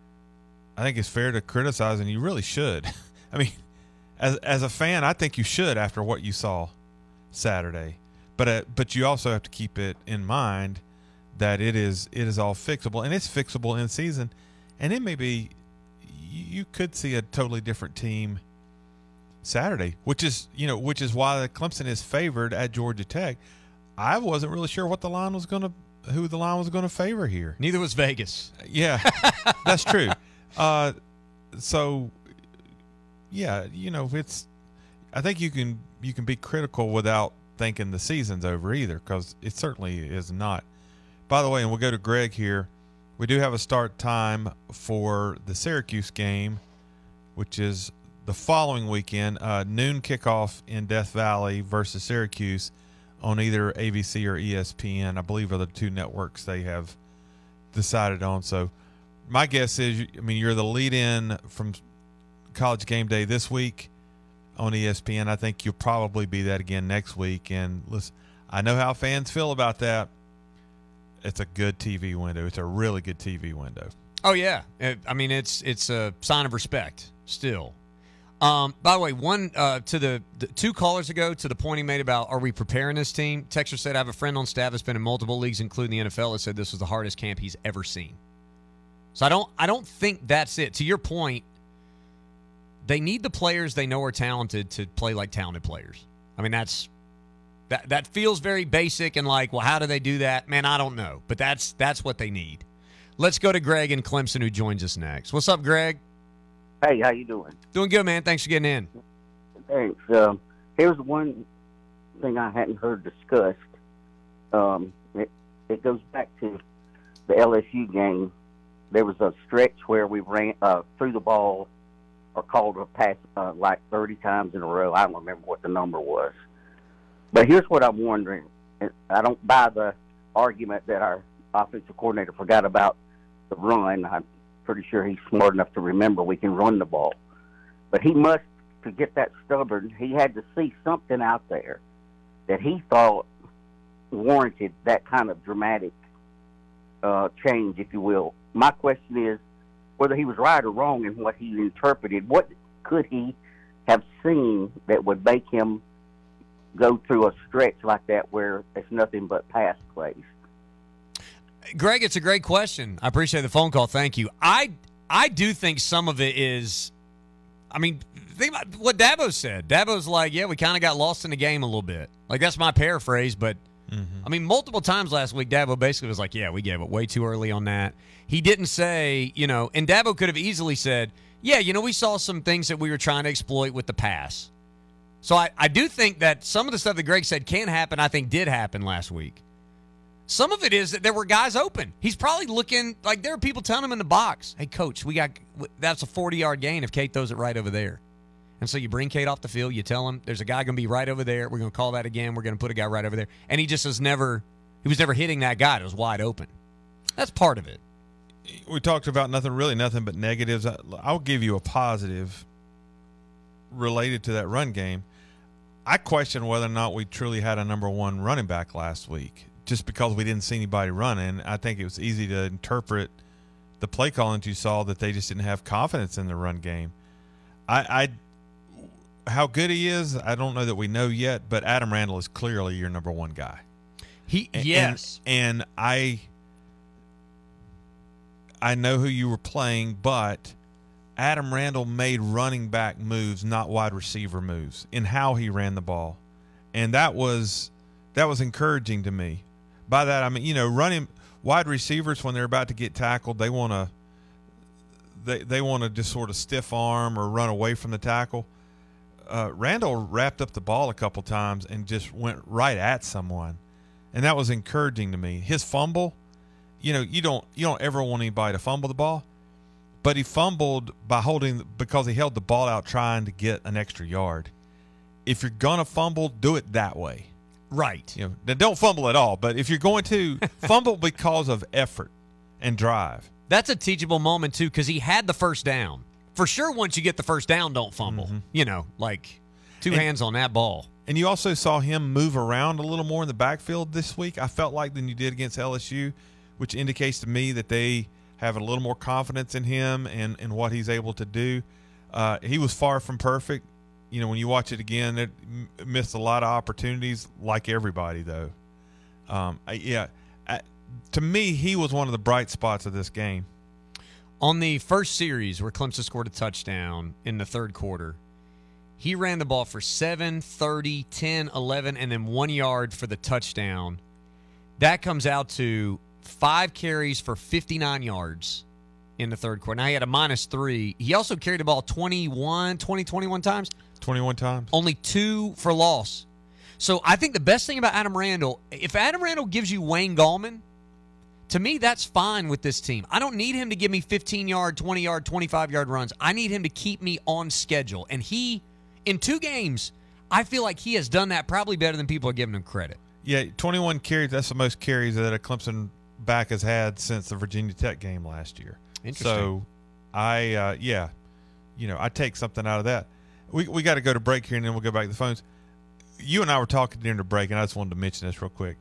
I think it's fair to criticize, and you really should. I mean, as as a fan, I think you should after what you saw Saturday. But uh, but you also have to keep it in mind that it is it is all fixable, and it's fixable in season, and it may be you could see a totally different team Saturday, which is you know which is why the Clemson is favored at Georgia Tech. I wasn't really sure what the line was going to who the line was going to favor here. Neither was Vegas. Yeah, that's true. Uh, so yeah, you know it's. I think you can you can be critical without thinking the season's over either, because it certainly is not. By the way, and we'll go to Greg here. We do have a start time for the Syracuse game, which is the following weekend, uh, noon kickoff in Death Valley versus Syracuse on either A B C or E S P N. I believe are the two networks they have decided on. So my guess is, I mean, you're the lead-in from College Game Day this week on E S P N. I think you'll probably be that again next week. And listen, I know how fans feel about that. It's a good T V window. It's a really good T V window. Oh, yeah. I mean, it's it's a sign of respect still. Um, by the way, one uh, to the, the two callers ago to the point he made about are we preparing this team? Texter said, I have a friend on staff that's been in multiple leagues, including the N F L, that said this was the hardest camp he's ever seen. So I don't I don't think that's it. To your point, they need the players they know are talented to play like talented players. I mean, that's that that feels very basic and like, well, how do they do that? Man, I don't know. But that's that's what they need. Let's go to Greg in Clemson, who joins us next. What's up, Greg? Hey, how you doing? Doing good, man. Thanks for getting in. Thanks. Um, here's one thing I hadn't heard discussed. Um, it, it goes back to the L S U game. There was a stretch where we ran uh, threw the ball or called a pass uh, like thirty times in a row. I don't remember what the number was. But here's what I'm wondering. I don't buy the argument that our offensive coordinator forgot about the run. I'm pretty sure he's smart enough to remember we can run the ball. But he must, to get that stubborn, he had to see something out there that he thought warranted that kind of dramatic uh, change, if you will. My question is whether he was right or wrong in what he interpreted. What could he have seen that would make him go through a stretch like that where it's nothing but pass plays? Greg, it's a great question. I appreciate the phone call. Thank you. I I do think some of it is, I mean, think about what Dabo said. Dabo's like, yeah, we kind of got lost in the game a little bit. Like, that's my paraphrase, but, mm-hmm. I mean, multiple times last week, Dabo basically was like, yeah, we gave it way too early on that. He didn't say, you know, and Dabo could have easily said, yeah, you know, we saw some things that we were trying to exploit with the pass. So I, I do think that some of the stuff that Greg said can happen, I think did happen last week. Some of it is that there were guys open. He's probably looking, like there are people telling him in the box, hey, coach, we got that's a forty-yard gain if Kate throws it right over there. And so you bring Kate off the field, you tell him there's a guy going to be right over there. We're going to call that again. We're going to put a guy right over there. And he just was never, he was never hitting that guy. It was wide open. That's part of it. We talked about nothing, really nothing but negatives. I'll give you a positive related to that run game. I question whether or not we truly had a number one running back last week, just because we didn't see anybody running. I think it was easy to interpret the play calling that you saw that they just didn't have confidence in the run game. I, I, how good he is, I don't know that we know yet, but Adam Randall is clearly your number one guy. He and, yes, and, and I, I know who you were playing, but Adam Randall made running back moves, not wide receiver moves, in how he ran the ball, and that was that was encouraging to me. By that I mean, you know, running wide receivers when they're about to get tackled, they want to they they want to just sort of stiff arm or run away from the tackle. Uh, Randall wrapped up the ball a couple times and just went right at someone, and that was encouraging to me. His fumble, you know, you don't you don't ever want anybody to fumble the ball, but he fumbled by holding because he held the ball out trying to get an extra yard. If you're gonna fumble, do it that way. Right. You know, now don't fumble at all, but if you're going to fumble because of effort and drive. That's a teachable moment, too, because he had the first down. For sure, once you get the first down, don't fumble. Mm-hmm. You know, like two and, hands on that ball. And you also saw him move around a little more in the backfield this week, I felt like, than you did against L S U, which indicates to me that they have a little more confidence in him and, and what he's able to do. Uh, he was far from perfect. You know, when you watch it again, it m- missed a lot of opportunities, like everybody, though. Um, I, yeah, I, to me, he was one of the bright spots of this game. On the first series where Clemson scored a touchdown in the third quarter, he ran the ball for seven, thirty, ten, eleven, and then one yard for the touchdown. That comes out to five carries for fifty-nine yards in the third quarter. Now, he had a minus three. He also carried the ball twenty-one, twenty, twenty-one times. twenty-one times. Only two for loss. So I think the best thing about Adam Randall, if Adam Randall gives you Wayne Gallman, to me, that's fine with this team. I don't need him to give me fifteen-yard, twenty-yard, twenty-five-yard runs. I need him to keep me on schedule. And he, in two games, I feel like he has done that probably better than people are giving him credit. Yeah, twenty-one carries, that's the most carries that a Clemson back has had since the Virginia Tech game last year. Interesting. So, I, uh, yeah, you know, I take something out of that. We we got to go to break here, and then we'll go back to the phones. You and I were talking during the break, and I just wanted to mention this real quick.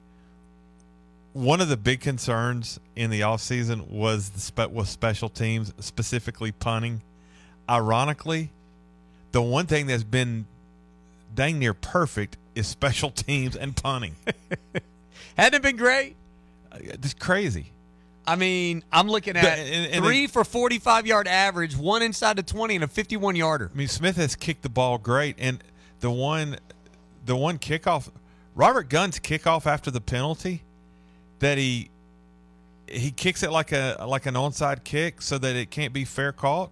One of the big concerns in the offseason was the spe- was special teams, specifically punting. Ironically, the one thing that's been dang near perfect is special teams and punting. Hadn't it been great? Uh, it's crazy. I mean, I'm looking at the, and, and three it, for forty-five-yard average, one inside the twenty, and a fifty-one-yarder. I mean, Smith has kicked the ball great, and the one, the one kickoff, Robert Gunn's kickoff after the penalty, that he he kicks it like a like an onside kick so that it can't be fair caught.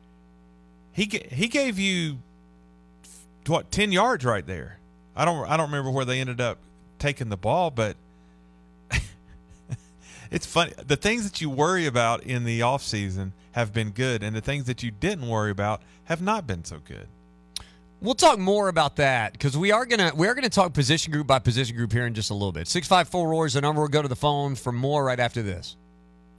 He he gave you what ten yards right there. I don't I don't remember where they ended up taking the ball, but. It's funny. The things that you worry about in the offseason have been good, and the things that you didn't worry about have not been so good. We'll talk more about that because we are gonna we are gonna talk position group by position group here in just a little bit. six five four R O A R is the number. We'll go to the phone for more right after this.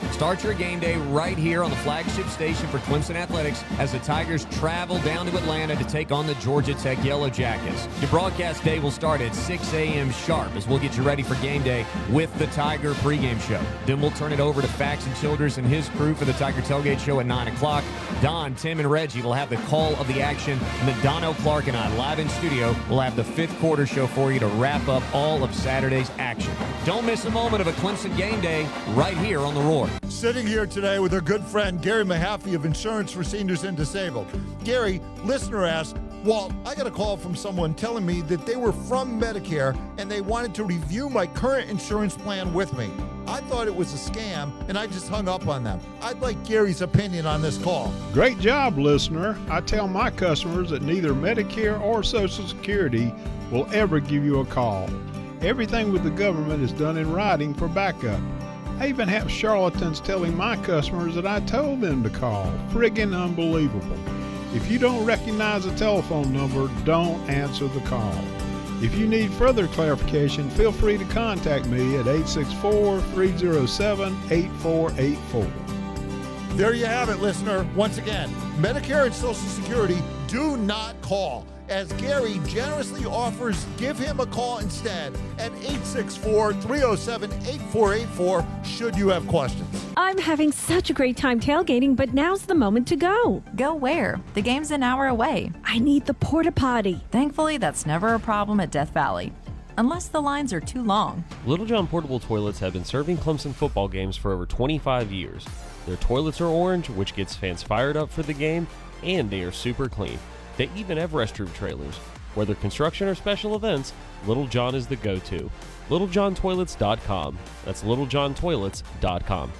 Start your game day right here on the flagship station for Clemson Athletics as the Tigers travel down to Atlanta to take on the Georgia Tech Yellow Jackets. Your broadcast day will start at six a.m. sharp as we'll get you ready for game day with the Tiger pregame show. Then we'll turn it over to Faxon Childers and his crew for the Tiger Tailgate Show at nine o'clock. Don, Tim, and Reggie will have the call of the action, and then Dono Clark and I, live in studio, will have the fifth quarter show for you to wrap up all of Saturday's action. Don't miss a moment of a Clemson game day right here on The Roar. Sitting here today with our good friend Gary Mahaffey of Insurance for Seniors and Disabled. Gary, listener asked, Walt, I got a call from someone telling me that they were from Medicare and they wanted to review my current insurance plan with me. I thought it was a scam, and I just hung up on them. I'd like Gary's opinion on this call. Great job, listener. I tell my customers that neither Medicare or Social Security will ever give you a call. Everything with the government is done in writing for backup. I even have charlatans telling my customers that I told them to call. Friggin' unbelievable. If you don't recognize a telephone number, don't answer the call. If you need further clarification, feel free to contact me at eight six four, three oh seven, eight four eight four. There you have it, listener. Once again, Medicare and Social Security, do not call. As Gary generously offers, give him a call instead at eight six four, three oh seven, eight four eight four should you have questions. I'm having such a great time tailgating, but now's the moment to go. Go where? The game's an hour away. I need the porta potty. Thankfully, that's never a problem at Death Valley. Unless the lines are too long. Little John Portable Toilets have been serving Clemson football games for over twenty-five years. Their toilets are orange, which gets fans fired up for the game, and they are super clean. They even have restroom trailers. Whether construction or special events, Little John is the go-to. Little John Toilets dot com. That's Little John Toilets dot com.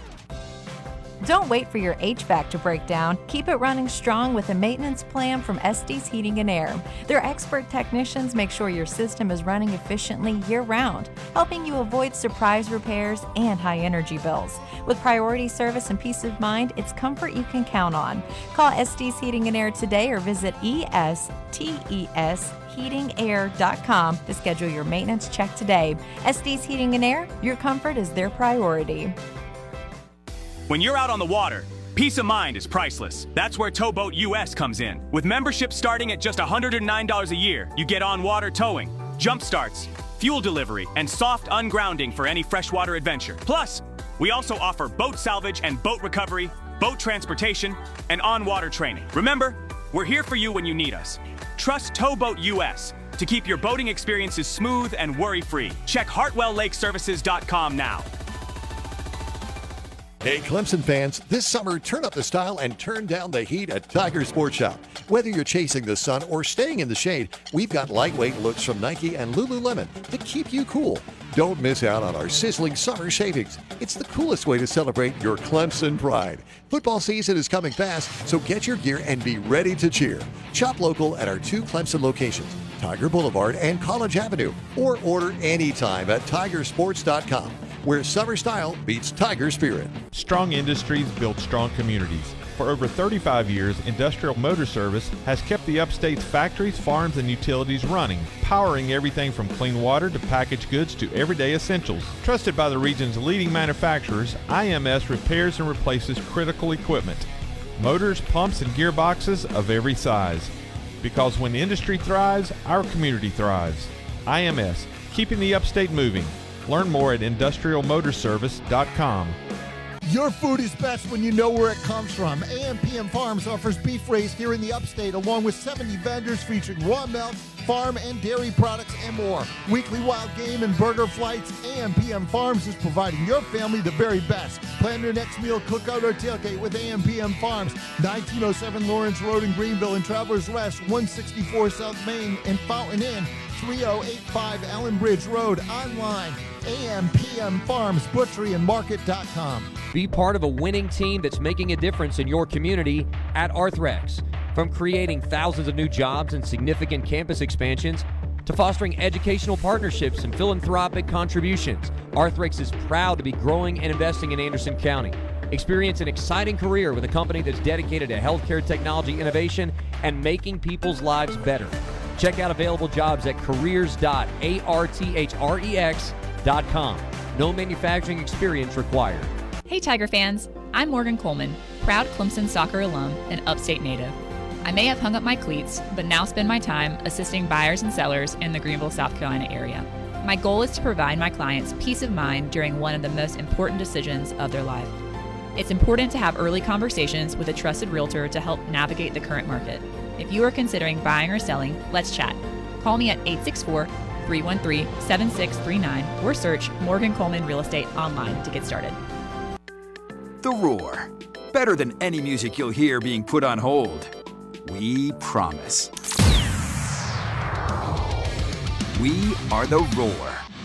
Don't wait for your H V A C to break down. Keep it running strong with a maintenance plan from Estes Heating and Air. Their expert technicians make sure your system is running efficiently year-round, helping you avoid surprise repairs and high energy bills. With priority service and peace of mind, it's comfort you can count on. Call Estes Heating and Air today or visit E S T E S heating air dot com to schedule your maintenance check today. Estes Heating and Air, your comfort is their priority. When you're out on the water, peace of mind is priceless. That's where Towboat U S comes in. With membership starting at just one hundred nine dollars a year, you get on-water towing, jump starts, fuel delivery, and soft ungrounding for any freshwater adventure. Plus, we also offer boat salvage and boat recovery, boat transportation, and on-water training. Remember, we're here for you when you need us. Trust Towboat U S to keep your boating experiences smooth and worry-free. Check Hartwell Lake Services dot com now. Hey, Clemson fans, this summer, turn up the style and turn down the heat at Tiger Sports Shop. Whether you're chasing the sun or staying in the shade, we've got lightweight looks from Nike and Lululemon to keep you cool. Don't miss out on our sizzling summer savings. It's the coolest way to celebrate your Clemson pride. Football season is coming fast, so get your gear and be ready to cheer. Shop local at our two Clemson locations, Tiger Boulevard and College Avenue, or order anytime at Tiger Sports dot com, where summer style meets Tiger spirit. Strong industries build strong communities. For over thirty-five years, Industrial Motor Service has kept the upstate's factories, farms, and utilities running, powering everything from clean water to packaged goods to everyday essentials. Trusted by the region's leading manufacturers, I M S repairs and replaces critical equipment, motors, pumps, and gearboxes of every size. Because when industry thrives, our community thrives. I M S, keeping the upstate moving. Learn more at Industrial Motor Service dot com. Your food is best when you know where it comes from. A M P M Farms offers beef raised here in the upstate, along with seventy vendors featuring raw milk, farm and dairy products, and more. Weekly wild game and burger flights. A M P M Farms is providing your family the very best. Plan your next meal, cookout, or tailgate with A M P M Farms. nineteen oh seven Lawrence Road in Greenville and Travelers Rest, one sixty-four South Main and Fountain Inn, three oh eight five Allen Bridge Road. Online, A M P M Farms Butchery and Market dot com. Be part of a winning team that's making a difference in your community at Arthrex. From creating thousands of new jobs and significant campus expansions to fostering educational partnerships and philanthropic contributions, Arthrex is proud to be growing and investing in Anderson County. Experience an exciting career with a company that's dedicated to healthcare technology innovation and making people's lives better. Check out available jobs at careers dot arthrex dot com. No manufacturing experience required. Hey Tiger fans, I'm Morgan Coleman, proud Clemson soccer alum and upstate native. I may have hung up my cleats, but now spend my time assisting buyers and sellers in the Greenville, South Carolina area. My goal is to provide my clients peace of mind during one of the most important decisions of their life. It's important to have early conversations with a trusted realtor to help navigate the current market. If you are considering buying or selling, let's chat. Call me at eight six four, three one three, seven six three nine or search Morgan Coleman Real Estate online to get started. The Roar. Better than any music you'll hear being put on hold. We promise. We are The Roar.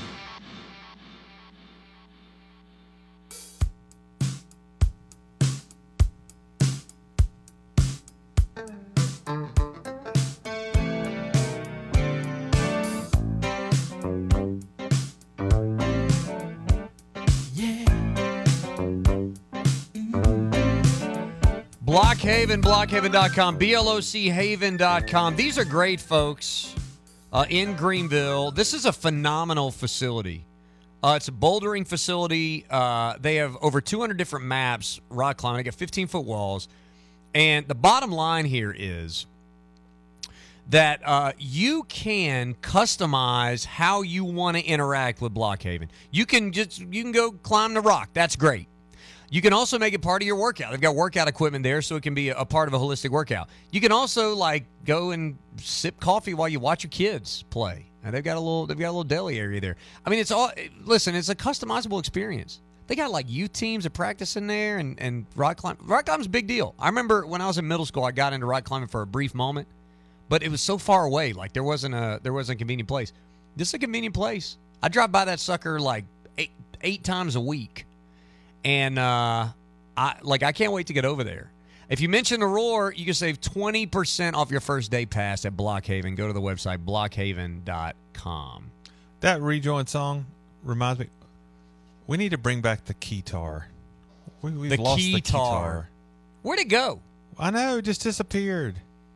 Blockhaven, blockhaven dot com, B L O C haven dot com. These are great folks uh, in Greenville. This is a phenomenal facility. Uh, it's a bouldering facility. Uh, they have over two hundred different maps, rock climbing. They got fifteen-foot walls. And the bottom line here is that uh, you can customize how you want to interact with Blockhaven. You can just you can go climb the rock. That's great. You can also make it part of your workout. They've got workout equipment there, so it can be a part of a holistic workout. You can also like go and sip coffee while you watch your kids play. And they've got a little they've got a little deli area there. I mean, it's all listen. It's a customizable experience. They got like youth teams that practice in there, and and rock climb. Rock climbing's a big deal. I remember when I was in middle school, I got into rock climbing for a brief moment, but it was so far away. Like there wasn't a there wasn't a convenient place. This is a convenient place. I drive by that sucker like eight eight times a week. And uh, I like I can't wait to get over there. If you mention the Roar, you can save twenty percent off your first day pass at Blockhaven. Go to the website, blockhaven dot com. That rejoin song reminds me, we need to bring back the keytar. We, we've The lost the keytar. keytar. Where'd it go? I know, it just disappeared.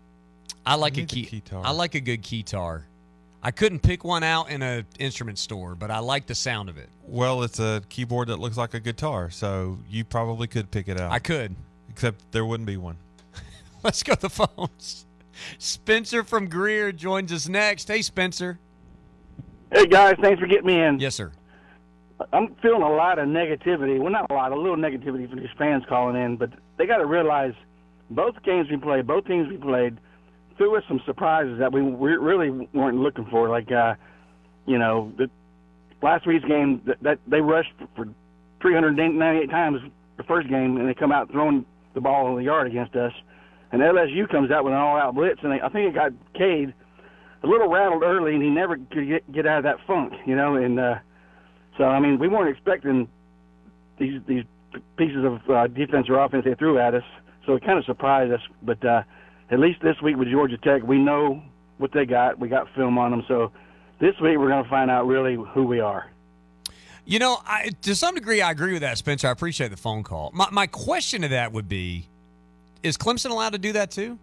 I like We a need the key. keytar. I like a good keytar. I couldn't pick one out in an instrument store, but I like the sound of it. Well, it's a keyboard that looks like a guitar, so you probably could pick it out. I could. Except there wouldn't be one. Let's go to the phones. Spencer from Greer joins us next. Hey, Spencer. Hey, guys. Thanks for getting me in. Yes, sir. I'm feeling a lot of negativity. Well, not a lot, a little negativity from these fans calling in, but they got to realize both games we played, both teams we played, threw us some surprises that we we really weren't looking for. Like, uh, you know, the last week's game, that, that they rushed for three hundred ninety-eight times the first game, and they come out throwing the ball in the yard against us. And L S U comes out with an all-out blitz, and they, I think it got Cade a little rattled early, and he never could get, get out of that funk, you know. And uh, so, I mean, we weren't expecting these these pieces of uh, defense or offense they threw at us, so it kind of surprised us. But uh, at least this week with Georgia Tech, we know what they got. We got film on them. So this week we're going to find out really who we are. You know, I, to some degree, I agree with that, Spencer. I appreciate the phone call. My, my question to that would be, is Clemson allowed to do that too?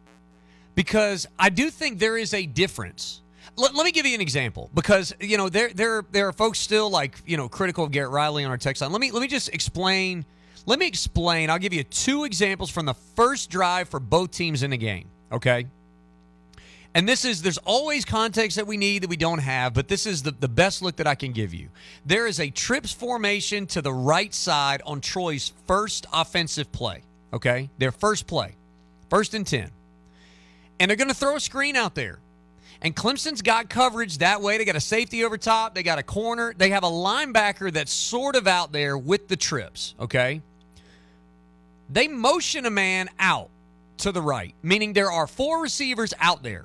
Because I do think there is a difference. Let, let me give you an example. Because, you know, there there there are folks still, like, you know, critical of Garrett Riley on our text line. Let me, let me just explain – Let me explain. I'll give you two examples from the first drive for both teams in the game, okay? And this is, there's always context that we need that we don't have, but this is the, the best look that I can give you. There is a trips formation to the right side on Troy's first offensive play, okay? Their first play, first and ten. And they're going to throw a screen out there. And Clemson's got coverage that way. They got a safety over top. They got a corner. They have a linebacker that's sort of out there with the trips, okay? They motion a man out to the right, meaning there are four receivers out there.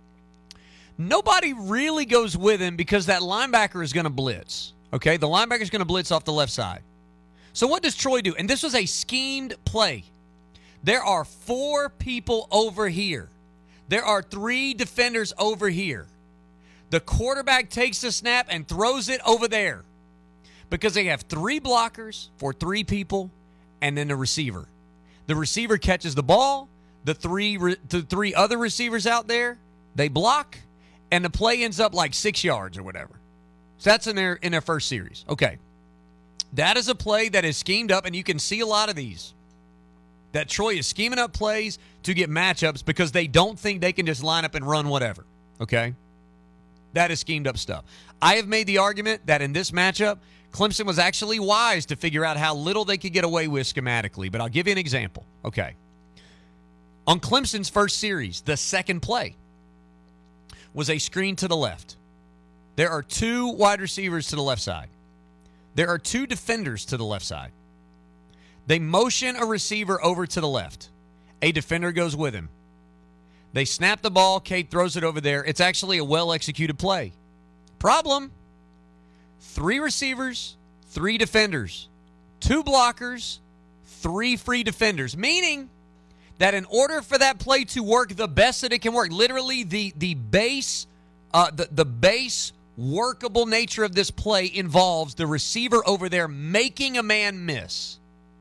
Nobody really goes with him because that linebacker is going to blitz. Okay, the linebacker is going to blitz off the left side. So what does Troy do? And this was a schemed play. There are four people over here. There are three defenders over here. The quarterback takes the snap and throws it over there because they have three blockers for three people and then the receiver. The receiver catches the ball. The three re- the three other receivers out there, they block, and the play ends up like six yards or whatever. So that's in their in their first series. Okay. That is a play that is schemed up, and you can see a lot of these. That Troy is scheming up plays to get matchups because they don't think they can just line up and run whatever, okay? That is schemed up stuff. I have made the argument that in this matchup, Clemson was actually wise to figure out how little they could get away with schematically, but I'll give you an example, okay? On Clemson's first series, the second play was a screen to the left. There are two wide receivers to the left side. There are two defenders to the left side. They motion a receiver over to the left. A defender goes with him. They snap the ball. Cade throws it over there. It's actually a well-executed play. Problem, three receivers, three defenders, two blockers, three free defenders, meaning that in order for that play to work the best that it can work, literally the, the base, uh, the, the base workable nature of this play involves the receiver over there making a man miss.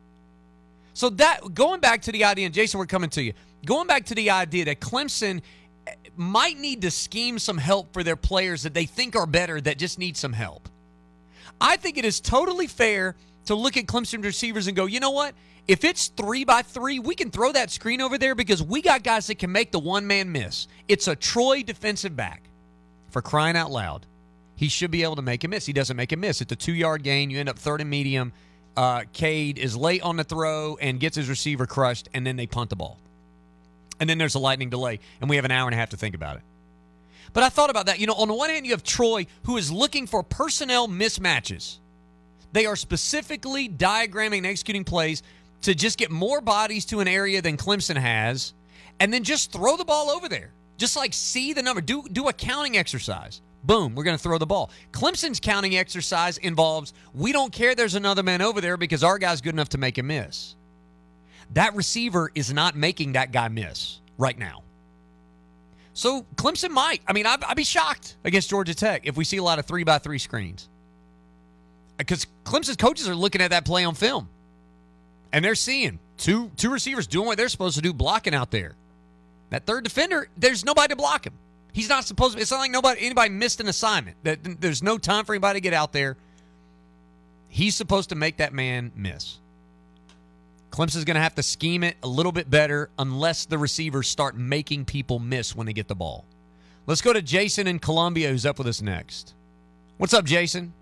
So that, going back to the idea, and Jason, we're coming to you, going back to the idea that Clemson might need to scheme some help for their players that they think are better that just need some help. I think it is totally fair to look at Clemson receivers and go, you know what? If it's three by three, we can throw that screen over there because we got guys that can make the one-man miss. It's a Troy defensive back. For crying out loud. He should be able to make a miss. He doesn't make a miss. It's a two-yard gain. You end up third and medium. Uh, Cade is late on the throw and gets his receiver crushed, and then they punt the ball. And then there's a lightning delay, and we have an hour and a half to think about it. But I thought about that. You know, on the one hand, you have Troy, who is looking for personnel mismatches. They are specifically diagramming and executing plays to just get more bodies to an area than Clemson has, and then just throw the ball over there. Just like see the number. Do, do a counting exercise. Boom, we're going to throw the ball. Clemson's counting exercise involves, we don't care there's another man over there because our guy's good enough to make a miss. That receiver is not making that guy miss right now. So Clemson might. I mean, I'd, I'd be shocked against Georgia Tech if we see a lot of three by three screens. Because Clemson's coaches are looking at that play on film. And they're seeing two, two receivers doing what they're supposed to do, blocking out there. That third defender, there's nobody to block him. He's not supposed to. It's not like nobody, anybody missed an assignment. That there's no time for anybody to get out there. He's supposed to make that man miss. Clemson's going to have to scheme it a little bit better unless the receivers start making people miss when they get the ball. Let's go to Jason in Columbia, who's up with us next. What's up, Jason?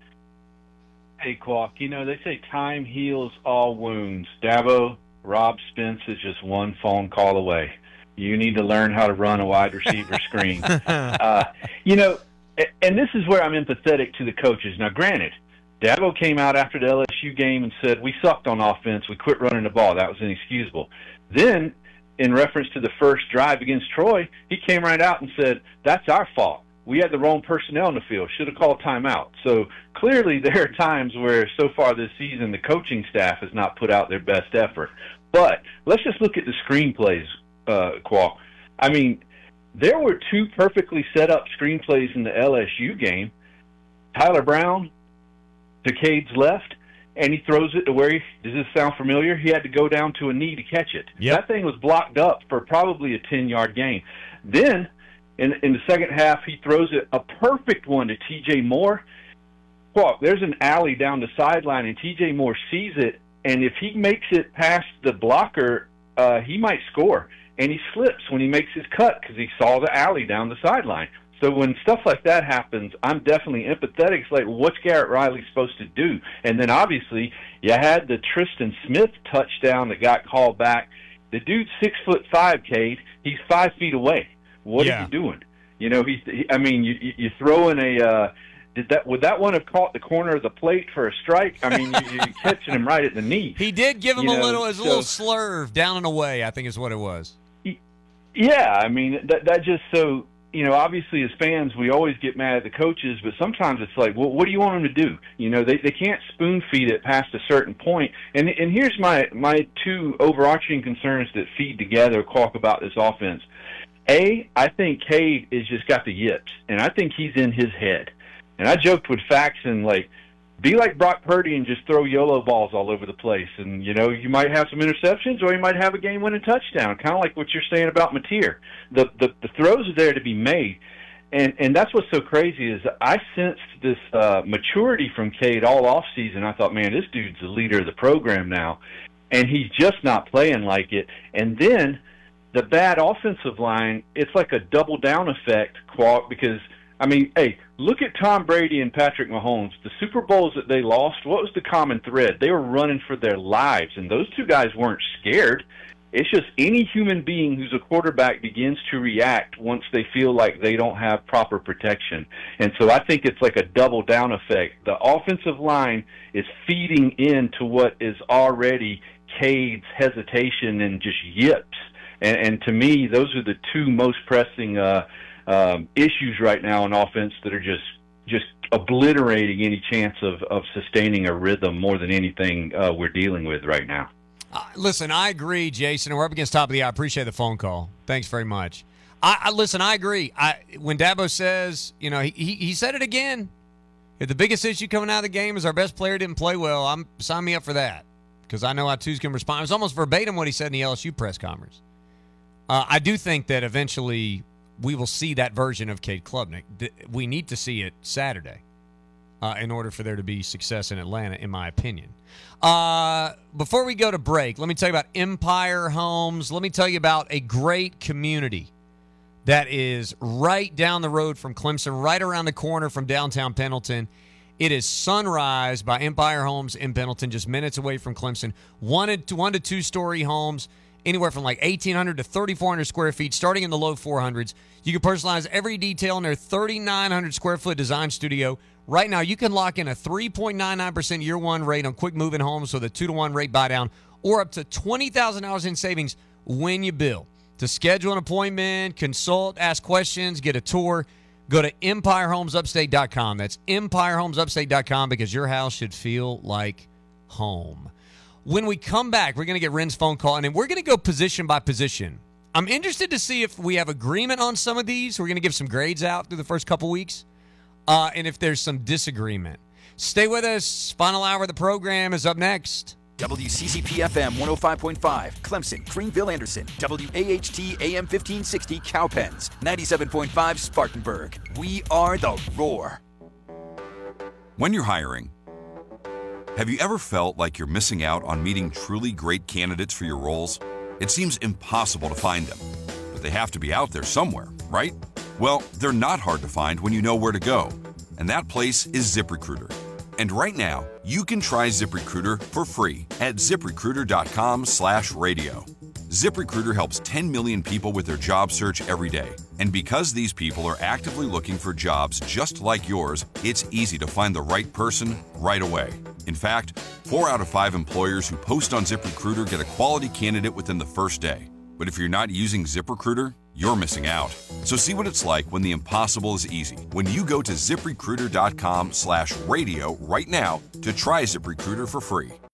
Hey, Quack. You know, they say time heals all wounds. Dabo, Rob Spence is just one phone call away. You need to learn how to run a wide receiver screen. Uh, you know, and this is where I'm empathetic to the coaches. Now, granted, Dabo came out after the L S U game and said, we sucked on offense. We quit running the ball. That was inexcusable. Then, in reference to the first drive against Troy, he came right out and said, that's our fault. We had the wrong personnel in the field. Should have called timeout. So, clearly, there are times where so far this season the coaching staff has not put out their best effort. But let's just look at the screenplays. Uh, Quack. I mean, there were two perfectly set up screenplays in the L S U game. Tyler Brown to Cade's left, and he throws it to where he, does this sound familiar? He had to go down to a knee to catch it. Yep. That thing was blocked up for probably a ten-yard gain. Then, in, in the second half, he throws it a perfect one to T J Moore. Quack, there's an alley down the sideline, and T J Moore sees it, and if he makes it past the blocker, uh, he might score. And he slips when he makes his cut because he saw the alley down the sideline. So when stuff like that happens, I'm definitely empathetic. It's like, what's Garrett Riley supposed to do? And then obviously you had the Tristan Smith touchdown that got called back. The dude's six foot five, Cade. He's five feet away. What yeah. are you doing? You know, he's. He, I mean, you you throw in a. Uh, did that? Would that one have caught the corner of the plate for a strike? I mean, you, you're catching him right at the knee. He did give him you a know, little, his so, little slurve down and away. I think is what it was. Yeah, I mean, that that just so, you know, obviously as fans, we always get mad at the coaches, but sometimes it's like, well, what do you want them to do? You know, they they can't spoon feed it past a certain point. And and here's my, my two overarching concerns that feed together, talk about this offense. A, I think Cade has just got the yips, and I think he's in his head. And I joked with Faxon, like, be like Brock Purdy and just throw YOLO balls all over the place. And, you know, you might have some interceptions or you might have a game-winning touchdown, kind of like what you're saying about Mateer. The, the, the throws are there to be made. And and that's what's so crazy is I sensed this uh, maturity from Cade all off season. I thought, man, this dude's the leader of the program now, and he's just not playing like it. And then the bad offensive line, it's like a double down effect, because I mean, hey, look at Tom Brady and Patrick Mahomes. The Super Bowls that they lost, what was the common thread? They were running for their lives, and those two guys weren't scared. It's just any human being who's a quarterback begins to react once they feel like they don't have proper protection. And so I think it's like a double down effect. The offensive line is feeding into what is already Cade's hesitation and just yips. And, and to me, those are the two most pressing uh, um, issues right now in offense that are just just obliterating any chance of, of sustaining a rhythm more than anything uh, we're dealing with right now. Uh, listen, I agree, Jason. We're up against top of the hour. I appreciate the phone call. Thanks very much. I, I listen. I agree. I when Dabo says, you know, he, he he said it again. If the biggest issue coming out of the game is our best player didn't play well, I'm sign me up for that, because I know how twos can respond. It was almost verbatim what he said in the L S U press conference. Uh, I do think that eventually we will see that version of Cade Klubnik. We need to see it Saturday uh, in order for there to be success in Atlanta, in my opinion. Uh, before we go to break, let me tell you about Empire Homes. Let me tell you about a great community that is right down the road from Clemson, right around the corner from downtown Pendleton. It is Sunrise by Empire Homes in Pendleton, just minutes away from Clemson. One to, one to two-story homes, anywhere from like eighteen hundred to thirty-four hundred square feet, starting in the low four hundreds. You can personalize every detail in their thirty-nine hundred square foot design studio. Right now, you can lock in a three point nine nine percent year one rate on quick moving homes with a two to one rate buy down, or up to twenty thousand dollars in savings when you bill. To schedule an appointment, consult, ask questions, get a tour, go to empire homes upstate dot com. That's empire homes upstate dot com, because your house should feel like home. When we come back, we're going to get Ren's phone call, and then we're going to go position by position. I'm interested to see if we have agreement on some of these. We're going to give some grades out through the first couple weeks. Uh, and if there's some disagreement. Stay with us. Final hour of the program is up next. W C C P F M one oh five point five, Clemson, Greenville, Anderson. W A H T A M fifteen sixty, Cowpens. ninety-seven point five, Spartanburg. We are the Roar. When you're hiring, have you ever felt like you're missing out on meeting truly great candidates for your roles? It seems impossible to find them, but they have to be out there somewhere, right? Well, they're not hard to find when you know where to go, and that place is ZipRecruiter. And right now, you can try ZipRecruiter for free at ZipRecruiter.com slash radio. ZipRecruiter helps ten million people with their job search every day. And because these people are actively looking for jobs just like yours, it's easy to find the right person right away. In fact, four out of five employers who post on ZipRecruiter get a quality candidate within the first day. But if you're not using ZipRecruiter, you're missing out. So see what it's like when the impossible is easy. When you go to ZipRecruiter.com slash radio right now to try ZipRecruiter for free.